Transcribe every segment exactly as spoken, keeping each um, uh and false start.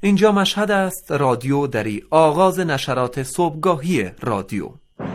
اینجا مشهد است، رادیو دری، آغاز نشرات صبحگاهی رادیو.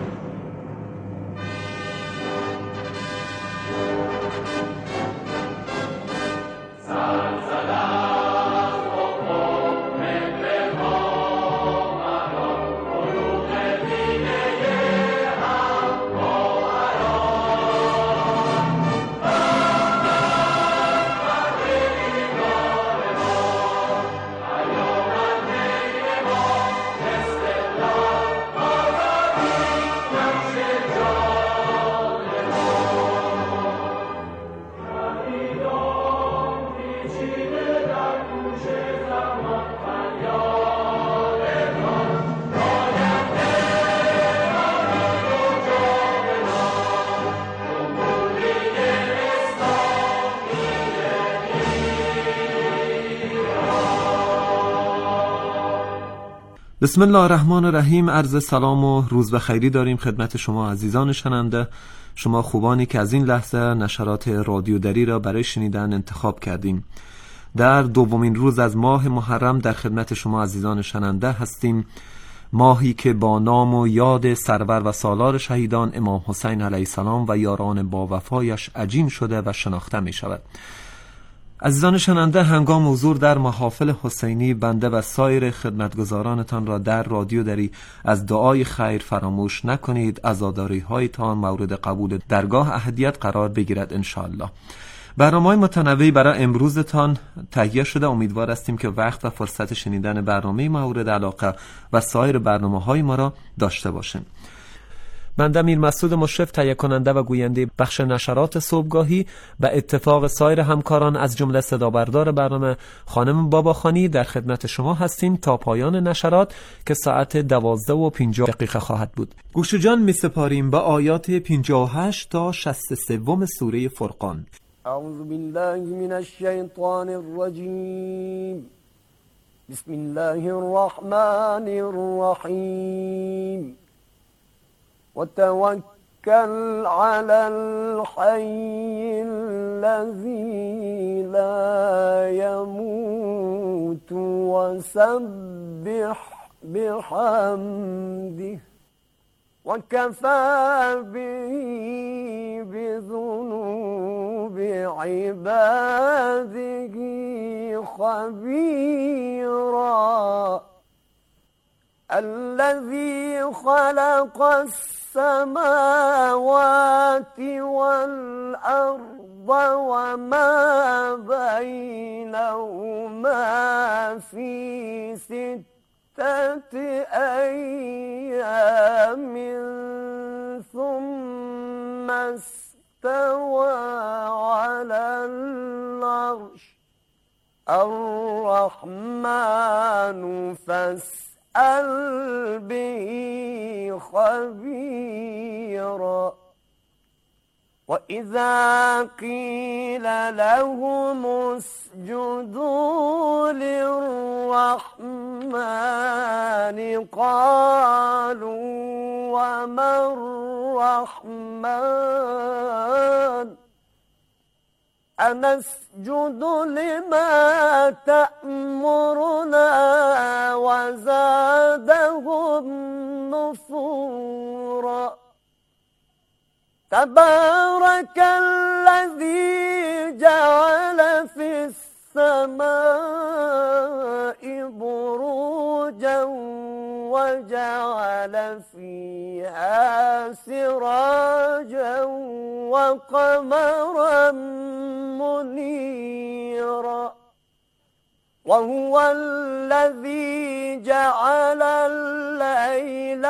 بسم الله الرحمن الرحیم. عرض سلام و روز بخیری داریم خدمت شما عزیزان شنونده، شما خوبانی که از این لحظه نشرات رادیو دری را برای شنیدن انتخاب کردیم. در دومین روز از ماه محرم در خدمت شما عزیزان شنونده هستیم، ماهی که با نام و یاد سرور و سالار شهیدان امام حسین علیه السلام و یاران با وفایش عجین شده و شناخته می شود. عزیزان شنونده، هنگام حضور در محافل حسینی بنده و سایر خدمتگزارانتان را در رادیو دری از دعای خیر فراموش نکنید. عزاداری هایتان مورد قبول درگاه احدیت قرار بگیرد انشاءالله. برنامه‌های متنوعی برای امروزتان تهیه شده. امیدوار هستیم که وقت و فرصت شنیدن برنامه مورد علاقه و سایر برنامه‌های ما را داشته باشیم. من امیر مسعود مشرف، تهیه کننده و گوینده بخش نشرات صبحگاهی، و اتفاق سایر همکاران از جمله صدا بردار برنامه خانم باباخانی در خدمت شما هستیم تا پایان نشرات که ساعت دوازده و پنجاه دقیقه خواهد بود. گوش جان می سپاریم به آیات پنجاه و هشت تا شصت و سه سوره فرقان. اعوذ بالله من الشیطان الرجیم. بسم الله الرحمن الرحیم. وتوكل على الحي الذي لا يموت وسبح بحمده وكفى به بذنوب عباده خبيرا. الذي خلق السماوات والأرض وما بينهما في ستة أيام ثم استوى على العرش. الرحمن فاسأل به خبيرا. وإذا قيل لهم اسجدوا للرحمن قالوا وما الرحمن أنسجد لما تأمرنا وزادهم نفورا. تبارك الذي جعل في السماء بروجا وجعل فيها سراجا وقمرا منيرا. وهو الذي جعل الليل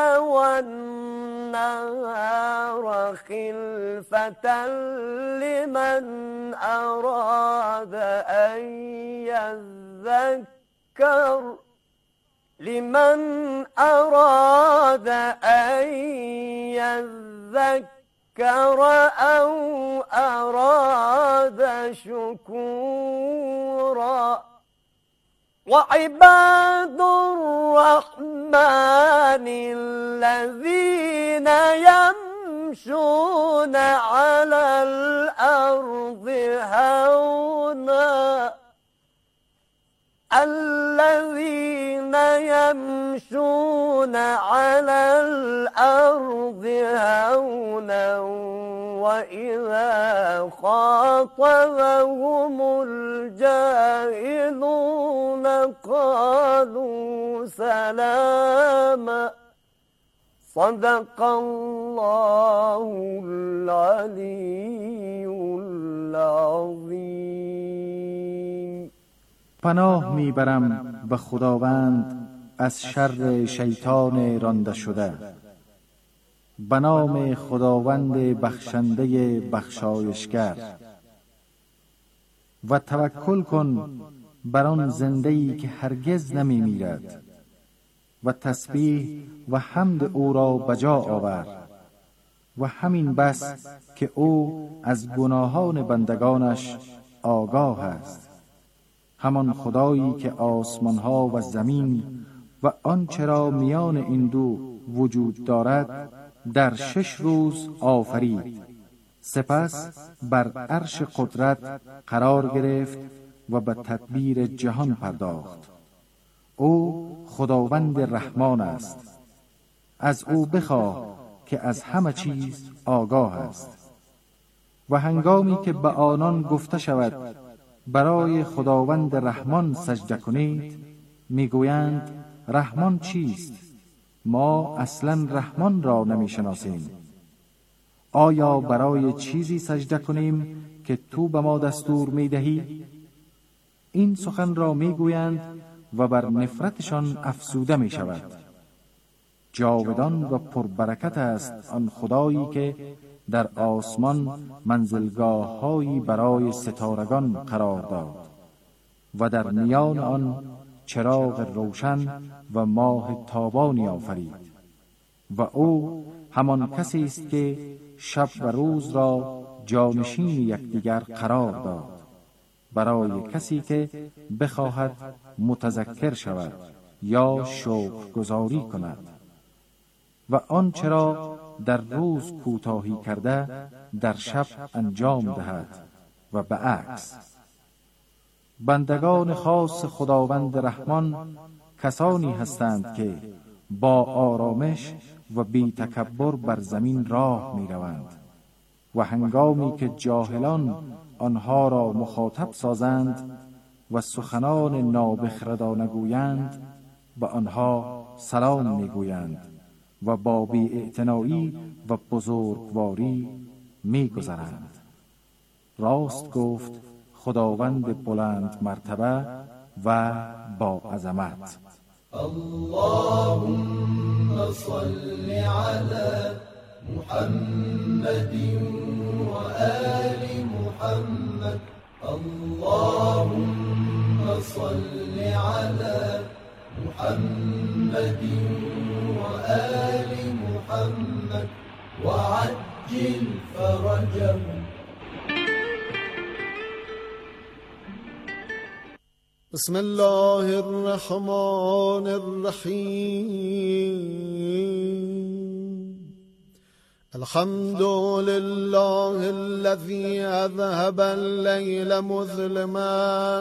والنهار خلفة لمن أراد أن يذكر لمن أراد أن يذكر أو أراد شكورا. وعباد الرحمن الذين يمشون على الأرض هونا الذين يمشون على الأرض هونا وإذا خاطبهم الجاهلون قالوا سلاما. صدق الله العلی العظیم. پناه میبرم به خداوند از شر شیطان رانده شده. به نام خداوند بخشنده بخشایشگر. و توکل کن بر آن زنده‌ای که هرگز نمی میرد و تسبیح و حمد او را بجا آور. و همین بس که او از گناهان بندگانش آگاه است. همان خدایی که آسمانها و زمین و آنچه را میان این دو وجود دارد در شش روز آفرید، سپس بر عرش قدرت قرار گرفت و به تدبیر جهان پرداخت. او خداوند رحمان است. از او بخواه که از همه چیز آگاه است. و هنگامی که به آنان گفته شود برای خداوند رحمان سجده کنید، میگویند رحمان چیست؟ ما اصلا رحمان را نمیشناسیم. آیا برای چیزی سجده کنیم که تو به ما دستور میدهی؟ این سخن را میگویند و بر نفرتشان افسوده می شود. جاودان و پربرکت است آن خدایی که در آسمان منزلگاه هایی برای ستارگان قرار داد و در میان آن چراغ روشن و ماه تابانی آفرید. و او همان کسی است که شب و روز را جانشین یکدیگر قرار داد برای کسی که بخواهد متذکر شود یا شکرگزاری کند. و آنچه را در روز کوتاهی کرده در شب انجام دهد و به عکس. بندگان خاص خداوند رحمان کسانی هستند که با آرامش و بی تکبر بر زمین راه می روند و هنگامی که جاهلان آنها را مخاطب سازند و سخنان نابخردانه گویند به آنها سلام می گویند و با بی‌اعتنایی و بزرگواری می گذرند. راست گفت خداوند بلند مرتبه و با عظمت. اللهم صل على محمد و آل محمد. اللهم صل على محمد و آل محمد و عجل فرجهم. بسم الله الرحمن الرحیم. الحمد لله الذي اذهب الليل مظلما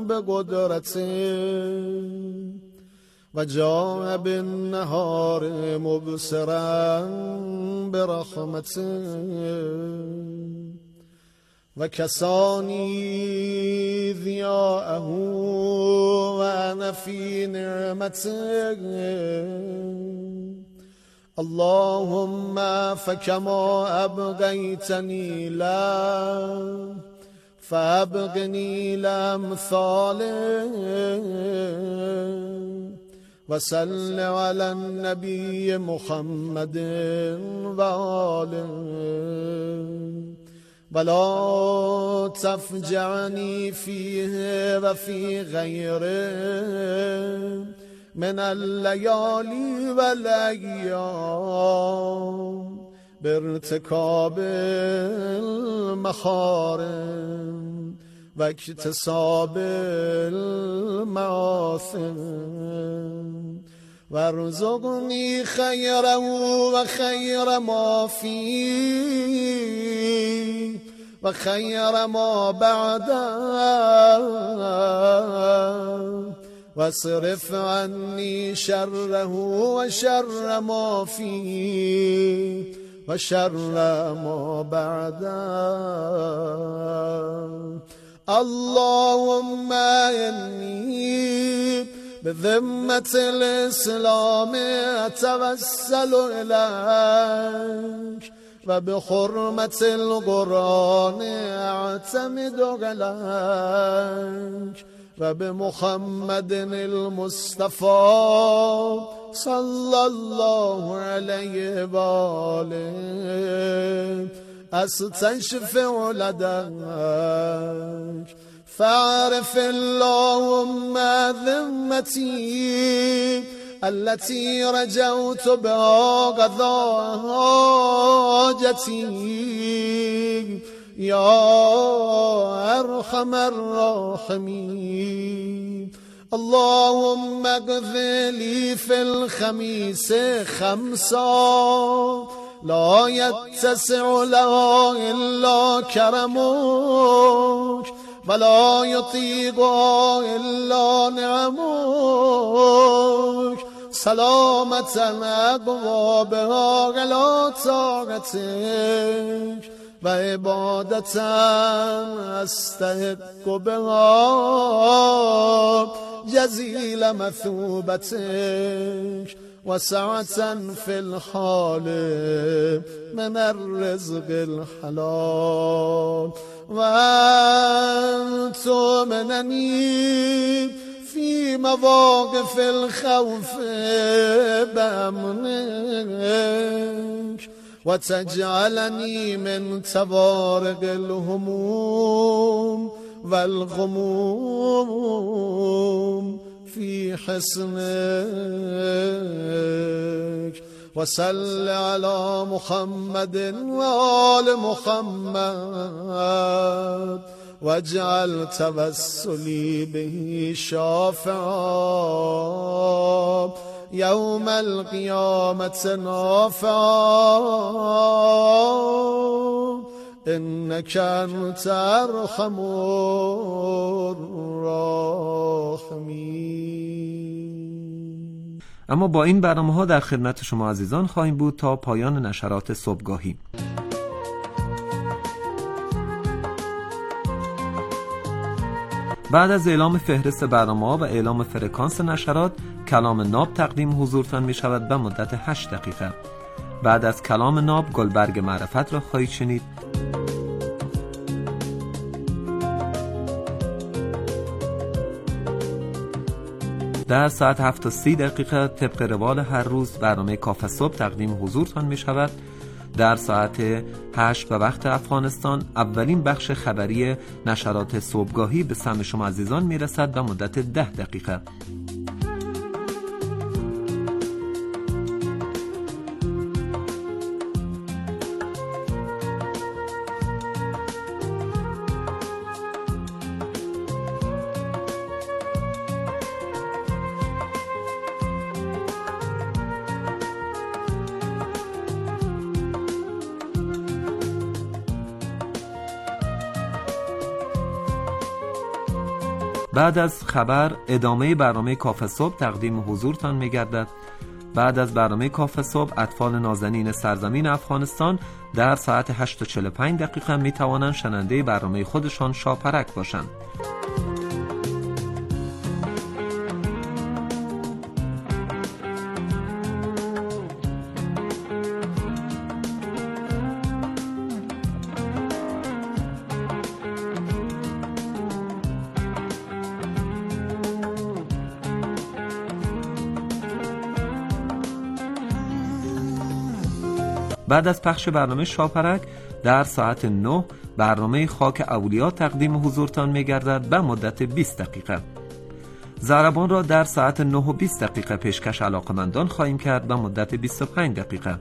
بقدرته و جاء بالنهار مبصرا برحمته و کسانی ضیاءه و انا فی نعمته. اللهم فكما ابقيتني لا فابقني لامثاله وصل على النبي محمد وآله ولا تفجعني فيه وفي غيره من الليالي والأيام بارتكاب المحارم واكتساب المعاصم وارزقني خيره وخير ما فيه وخير ما بعده واصرف عني شره وشر ما فيه وشر ما بعده. اللهم إني بذمة الإسلام أتوسل إليك وبحرمة القرآن أعتمد عليك وبمحمد المصطفى صلى الله عليه وآله أستشفع لديك. فاعرف اللهم ذمتي التي رجوت بها قضاء حاجتي يا أرحم الراحمين. اللهم اقض لي في الخميس خمسا لا يتسع لها إلا كرمك ولا يطيقها إلا نعمك سلامة أبوابها على طاعتك وعبادة أستحق بها جزيل مثوبتك وسعة في الحال من الرزق الحلال وأن تؤمنني في مواقف الخوف بأمنك وتجعلني من توارق الهموم والغموم في حسنك. وصل على محمد وآل محمد واجعل توسلي به شافعا يوم القيامة نافعا إنك أنت أرحم الراحمين. اما با این برنامه ها در خدمت شما عزیزان خواهیم بود تا پایان نشرات صبحگاهی. بعد از اعلام فهرست برنامه‌ها و اعلام فرکانس نشرات، کلام ناب تقدیم حضورتان می شود به مدت هشت دقیقه. بعد از کلام ناب گلبرگ معرفت را خواهید شنید. در ساعت هفت و سی دقیقه طبق روال هر روز برنامه کافه صبح تقدیم حضورتان می شود. در ساعت هشت به وقت افغانستان اولین بخش خبری نشرات صبحگاهی به سمع شما عزیزان می رسد به مدت ده دقیقه. بعد از خبر ادامه برنامه کافه صبح تقدیم حضورتان می گردد. بعد از برنامه کافه صبح اطفال نازنین سرزمین افغانستان در ساعت هشت و چهل و پنج دقیقه می توانند شنونده برنامه خودشان شاپرک باشند. بعد از پخش برنامه شاپرک در ساعت نه برنامه خاک اولیا تقدیم حضورتان می گردد به مدت بیست دقیقه. ضربان را در ساعت نه و بیست دقیقه پیشکش علاقمندان خواهیم کرد به مدت بیست و پنج دقیقه.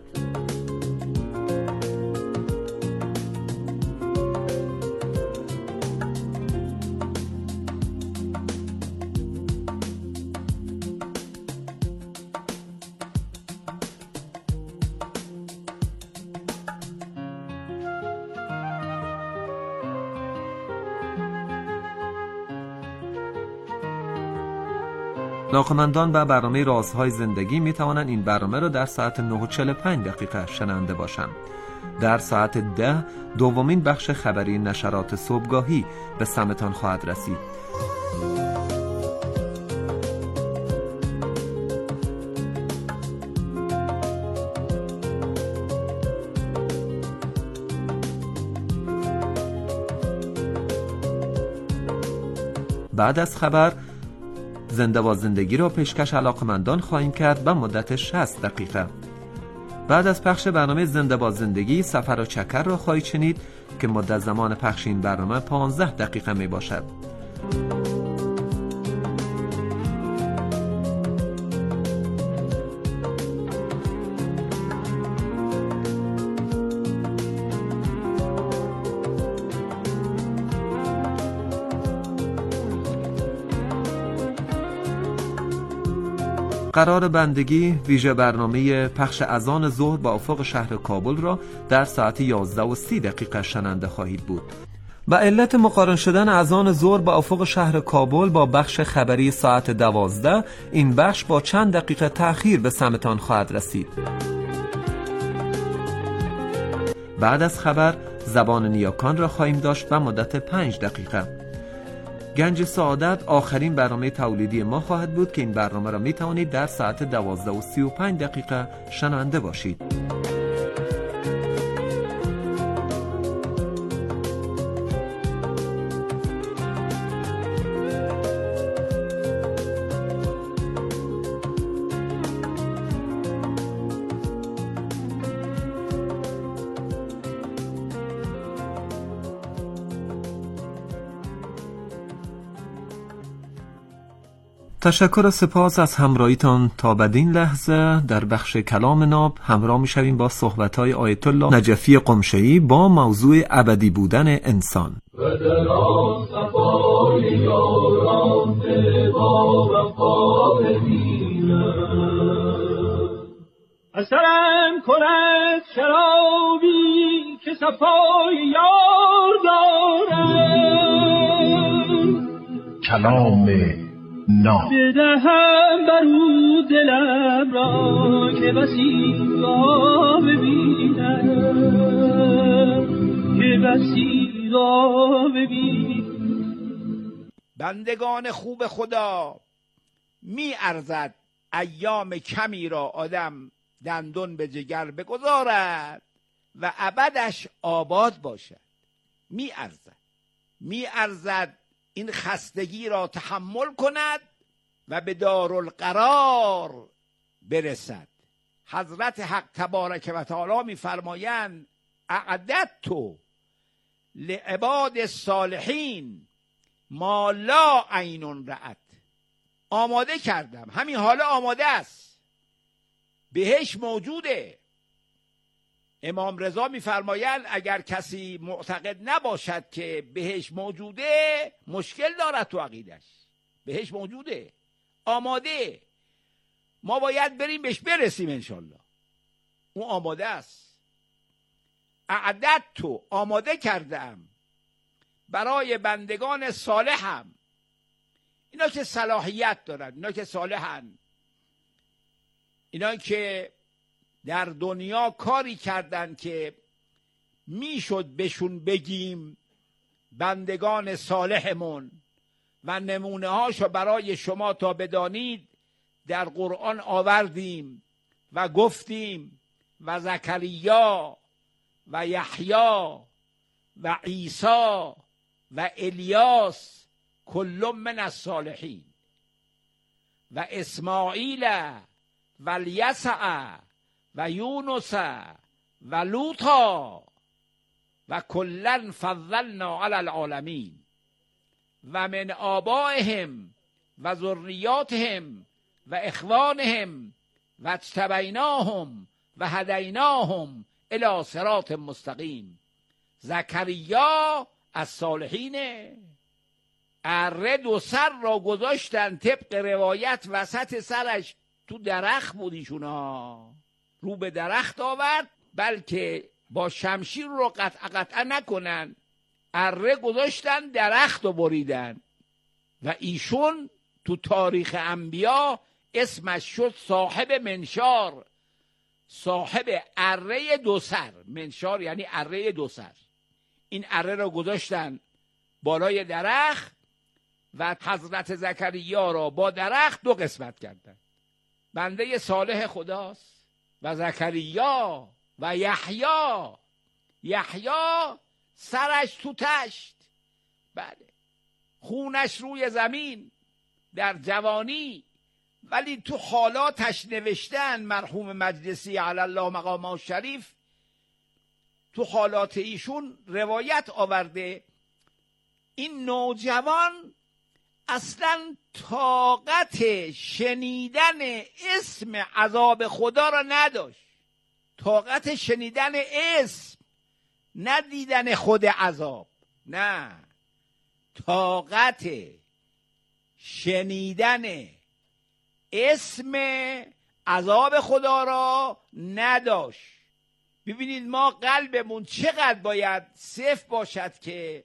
علاقه‌مندان به برنامه رازهای زندگی می توانند این برنامه را در ساعت نه و چهل و پنج دقیقه شنونده باشند. در ساعت ده دومین بخش خبری نشرات صبحگاهی به سمتان خواهد رسید. بعد از خبر زنده با زندگی را پیشکش علاقه‌مندان خواهیم کرد به مدت شصت دقیقه. بعد از پخش برنامه زنده با زندگی سفر و چکر را خواهید شنید که مدت زمان پخش این برنامه پانزده دقیقه می باشد. قرار بندگی ویژه برنامه پخش اذان ظهر با افق شهر کابل را در ساعت یازده و سی دقیقه شنونده خواهید بود. به علت مقارن شدن اذان ظهر با افق شهر کابل با بخش خبری ساعت دوازده، این بخش با چند دقیقه تأخیر به سمتان خواهد رسید. بعد از خبر زبان نیاکان را خواهیم داشت به مدت پنج دقیقه. گنج سعادت آخرین برنامه تولیدی ما خواهد بود که این برنامه را می توانید در ساعت دوازده و سی و پنج دقیقه شنونده باشید. تشکر و سپاس از همراهیتان. تا بدین لحظه در بخش کلام ناب همراه می شویم با صحبت‌های آیت الله نجفی قمشه‌ای با موضوع ابدی بودن انسان. اثرم کند شرابی که صفای یار دارم، کلام ناب بدهم برو دلم را که بسی را ببینم، که بسی را ببینم. بندگان خوب خدا می ارزد ایام کمی را آدم دندون به جگر بگذارد و ابدش آباد باشد. می ارزد می ارزد این خستگی را تحمل کند و به دارالقرار برسد. حضرت حق تبارک و تعالی می فرمایند اعددت لعباد الصالحین ما لا عین رأت. آماده کردم، همین حالا آماده است، بهش موجوده. امام رضا می‌فرمایند اگر کسی معتقد نباشد که بهش موجوده مشکل دارد تو عقیدش. بهش موجوده، آماده، ما باید بریم بهش برسیم انشالله. اون آماده است. اعددت تو آماده کردم برای بندگان صالحم، اینا که صلاحیت دارن، اینا که صالحن، اینا که در دنیا کاری کردن که میشد بهشون بگیم بندگان صالحمون و نمونه هاشو برای شما تا بدانید در قرآن آوردیم و گفتیم و زکریا و یحیی و عیسی و الیاس کل من الصالحین و اسماعیل و الیسع و یونس و لوطا و کلا فضلنا علی العالمین و من آبائهم و ذریاتهم و اخوانهم و اجتبیناهم و هدیناهم الی صراط مستقیم. زکریا از صالحینه. اره دو سر را گذاشتن طبق روایت وسط سرش تو درخت بود ایشونا، رو به درخت آورد، بلکه با شمشیر رو قطع قطع نکنن، اره گذاشتن درخت رو بریدن و ایشون تو تاریخ انبیا اسمش شد صاحب منشار، صاحب اره دو سر. منشار یعنی اره دو سر. این اره را گذاشتن بالای درخت و حضرت زکریا را با درخت دو قسمت کردن. بنده صالح خداست و زکریا و یحیی. یحیی سرش تو تشت، بله، خونش روی زمین در جوانی، ولی تو حالاتش نوشتن مرحوم مجلسی علی الله مقامه شریف، تو حالات ایشون روایت آورده این نوجوان اصلا طاقت شنیدن اسم عذاب خدا را نداشت. طاقت شنیدن اسم، نه دیدن خود عذاب، نه، طاقت شنیدن اسم عذاب خدا را نداشت. ببینید ما قلبمون چقدر باید صفر باشد که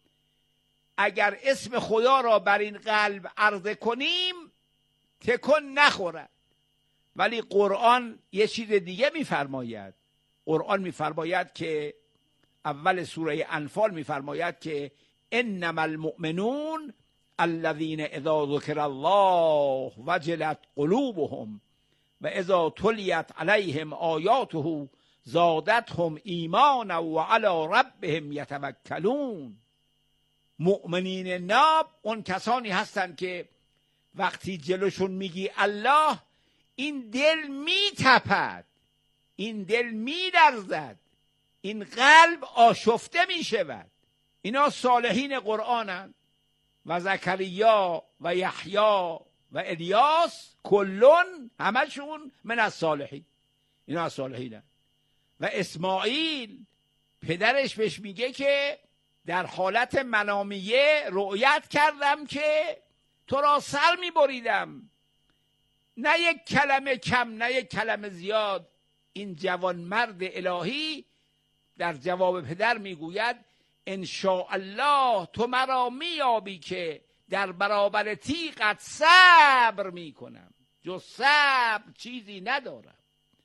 اگر اسم خدا را بر این قلب عرضه کنیم تکون نخورد. ولی قرآن یه چیز دیگه میفرماید. قرآن میفرماید که اول سوره انفال میفرماید که انما المؤمنون الذين اذا ذکر الله وجلت قلوبهم و اذا تلیت علیهم آیاته زادتهم ایمانا و علی ربهم یتوکلون. مؤمنین ناب اون کسانی هستند که وقتی جلوشون میگی الله، این دل میتپد، این دل میلرزد، این قلب آشفته میشود. اینا صالحین قرآنند. و زکریا و یحیی و الیاس کلون همشون من از صالحین، اینا از صالحین. و اسماعیل پدرش بهش میگه که در حالت منامیه رؤیت کردم که تو را سر میبریدم، نه یک کلمه کم نه یک کلمه زیاد. این جوان مرد الهی در جواب پدر میگوید ان شاء الله تو مرا میابی که در برابر تیغت صبر میکنم، جز صبر چیزی ندارم.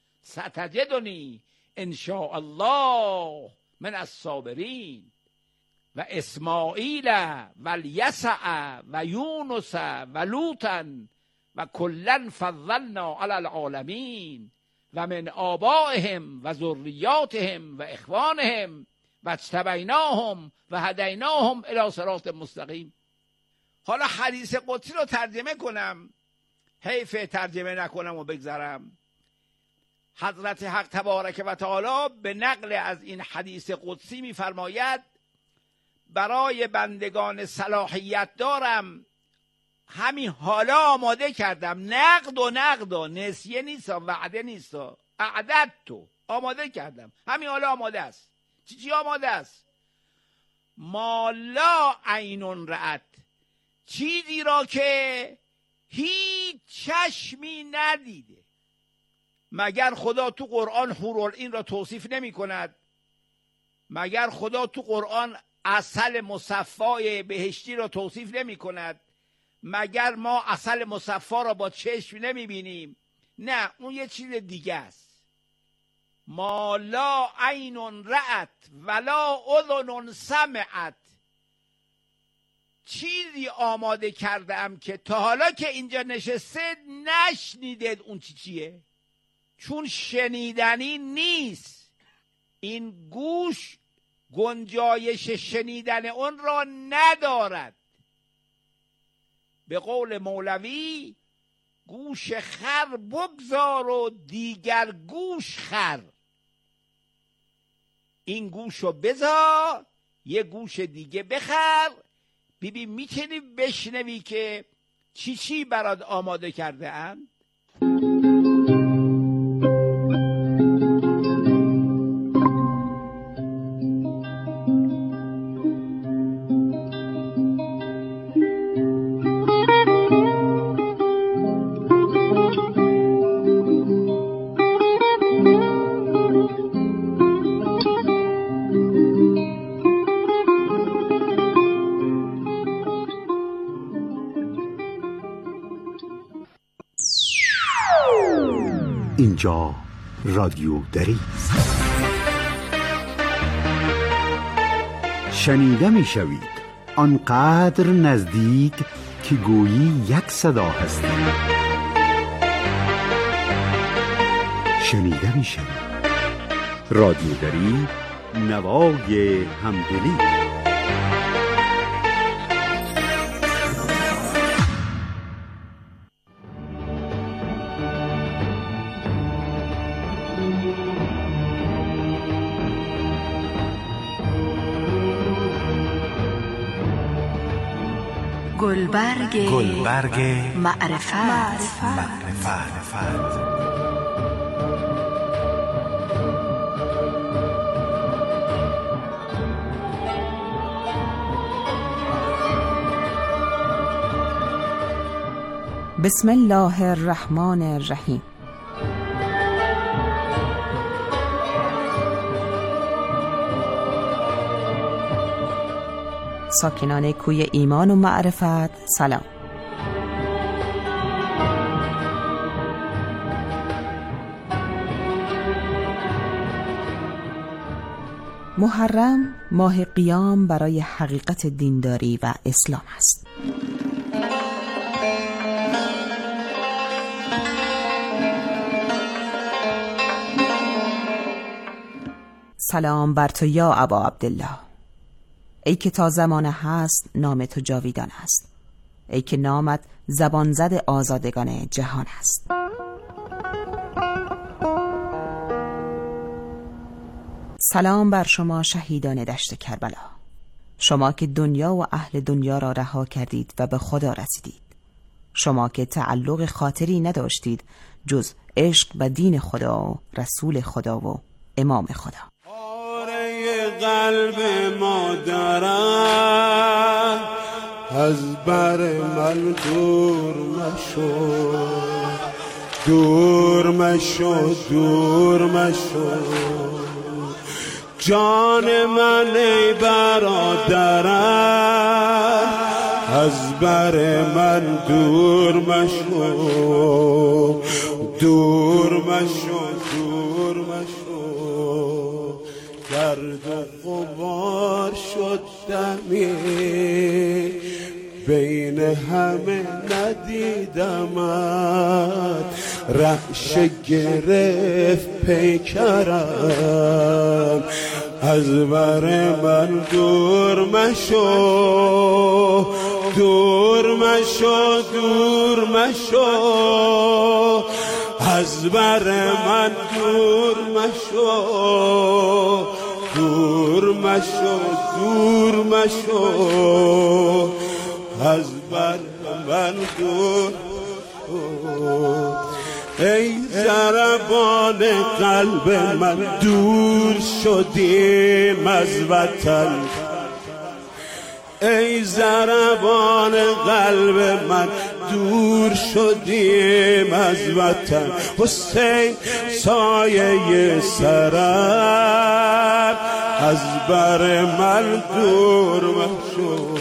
ستجدنی ان شاء الله من الصابرین. و اسماعیل و الیسع و یونس و لوطا و کلا فضلنا علی العالمین و من آبائهم و ذریاتهم و اخوانهم و اجتبیناهم و هدیناهم الی صراط مستقیم. حالا حدیث قدسی رو ترجمه کنم، حیف ترجمه نکنم و بگذارم. حضرت حق تبارک و تعالی به نقل از این حدیث قدسی می‌فرماید برای بندگان صلاحیت دارم، همین حالا آماده کردم. نقد و نقد و نسیه نیست، وعده نیست، اعدد تو آماده کردم، همین حالا آماده است. چی چی آماده است؟ ما لا عین رأت، چیزی را که هیچ چشمی ندیده. مگر خدا تو قرآن حورالعین را توصیف نمی کند؟ مگر خدا تو قرآن عسل مصفای بهشتی را توصیف نمی کند؟ مگر ما عسل مصفا را با چشم نمی بینیم؟ نه، اون یه چیز دیگه است. ما لا عین رأت ولا اذن سمعت، چیزی آماده کردم که تا حالا که اینجا نشسته نشنیدید اون چی چیه، چون شنیدنی نیست. این گوش گنجایش شنیدن اون را ندارد. به قول مولوی گوش خر بگذار و دیگر گوش خر. این گوشو بذار یه گوش دیگه بخر، ببین میتونی بشنوی که چی چی برات آماده کرده اند. اینجا رادیو دری است. شنیده می شوید آنقدر نزدیک که گویی یک صدا هستید. شنیده می شوید رادیو دری، نوای همدلی. گلبرگ گلبرگ معرفت معرفت بسم الله الرحمن الرحیم. ساکنان کوی ایمان و معرفت سلام. محرم ماه قیام برای حقیقت دینداری و اسلام است. سلام بر تو یا ابا عبدالله، ای که تا زمان هست نام تو جاویدان است، ای که نامت زبان زد آزادگان جهان است. سلام بر شما شهیدان دشت کربلا، شما که دنیا و اهل دنیا را رها کردید و به خدا رسیدید، شما که تعلق خاطری نداشتید جز عشق و دین خدا و رسول خدا و امام خدا. قلب ما دارد از بر من دور مشو، دور مشو، دور مشو. جان من ای برادرم از بر من دور مشو، دور مشو، دور مشو. گرد و غبار شد دمی بین همه ندیدمت، رعشه گرفت پیکرم از بر من دور مشو، دور مشو، دور مشو. از بر من دور مشو، دور مشو، دور مشو. از بر من دور. ای ضربان قلب من دور شدیم از وطن، ای ضربان قلب من دور شدیم از وطن. حسین سایه سرم از بر من دور مشو،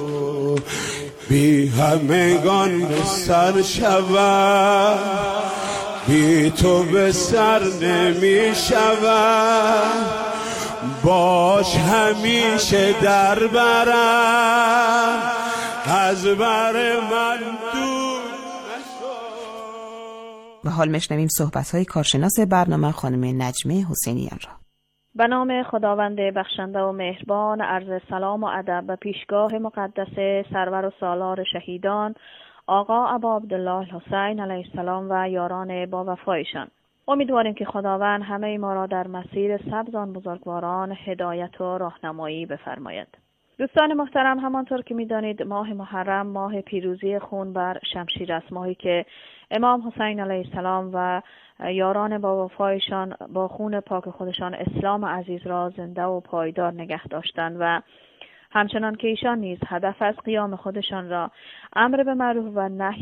بی همگان به سر شود، بی تو به سر نمی شود. باش همیشه در برم از بر من دور نشو. و حال میشنویم صحبت‌های کارشناس برنامه خانم نجمه حسینیان را. به نام خداوند بخشنده و مهربان، عرض سلام و ادب به پیشگاه مقدس سرور و سالار شهیدان آقا ابا عبدالله الحسین علیه السلام و یاران با وفایشان. امیدواریم که خداوند همه ما را در مسیر سبز آن بزرگواران هدایت و راهنمایی بفرماید. دوستان محترم، همانطور که می‌دانید ماه محرم ماه پیروزی خون بر شمشیر است، ماهی که امام حسین علیه السلام و یاران با وفایشان با خون پاک خودشان اسلام عزیز را زنده و پایدار نگه داشتند و همچنان که ایشان نیز هدف از قیام خودشان را امر به معروف و نهی